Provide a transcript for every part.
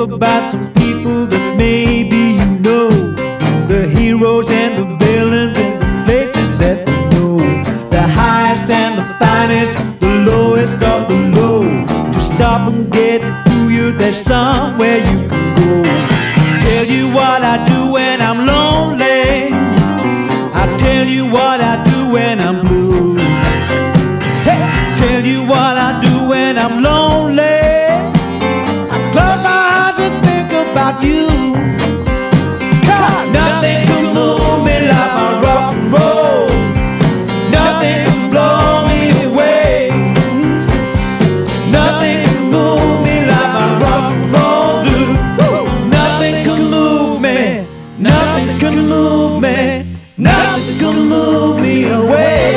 about some people that maybe you know, the heroes and the villains and the places that they know, the highest and the finest, the lowest of the low. To stop and get to you, there's somewhere you can go. Tell you what I do when I'm lonely, I tell you what I do when I'm blue. Hey, tell you what I do when I'm lonely, I close my eyes and think about you. God, nothing can move me like my rock and roll, nothing can blow me away, nothing can move me like my rock and roll do. Nothing can move me, nothing can move me, nothing can move me away.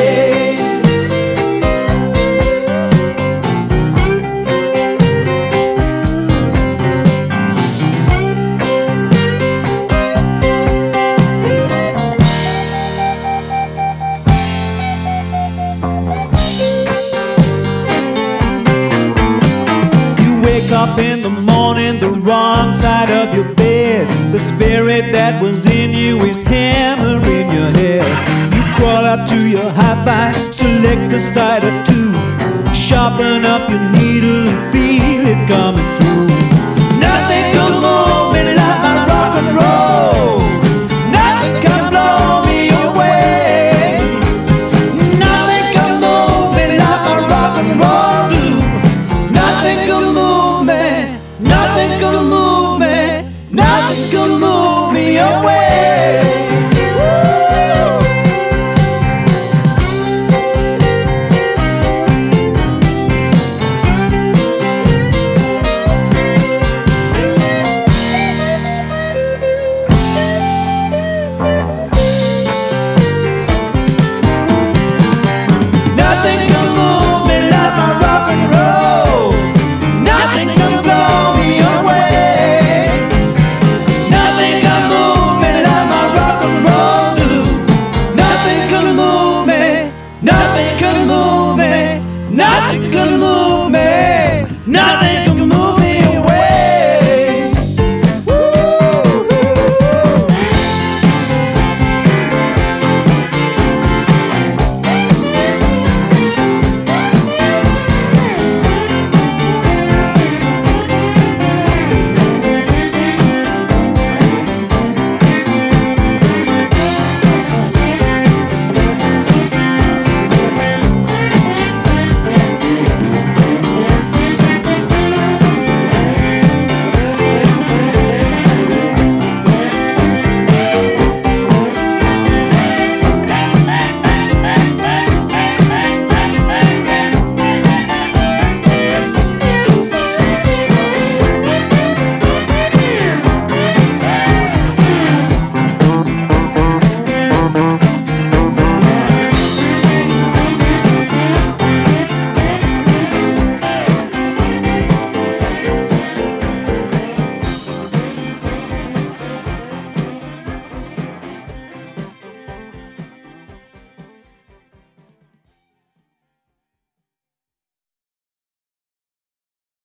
Up in the morning, the wrong side of your bed, the spirit that was in you is hammering your head. You crawl up to your hi-fi, select a side or two, sharpen up your needle and feel it coming through. Nothing can move me like my rock and roll, nothing can blow me away, nothing can move me like my rock and roll do. Nothing can move me, nothing can move me, nothing can move me away. Nothing can move me like my rock and roll, nothing can blow me away, nothing can move me like my rock and roll do. Nothing can move me, nothing can move me, nothing can move me.